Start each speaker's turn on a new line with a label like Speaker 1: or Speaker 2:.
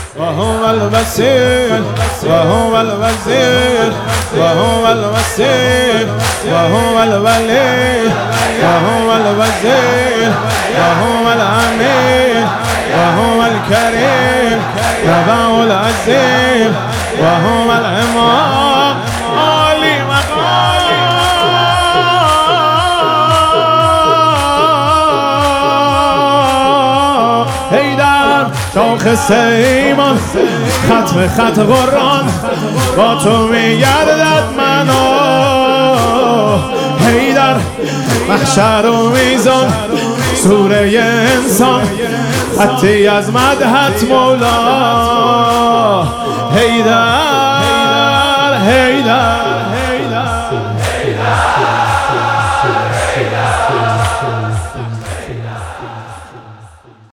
Speaker 1: وهو الوسيل وهو الوزير وهو الوسيل وهو الولي وهو الوزير وهو الأمين وهو الكريم وهو العزيز وهو الإمام عالي مقام حیدر شاخص ایمان ختم خط قرآن با تو میگردد منو حیدر محشر و میزان سوره انسان خطی از مدحت مولا حیدر حیدر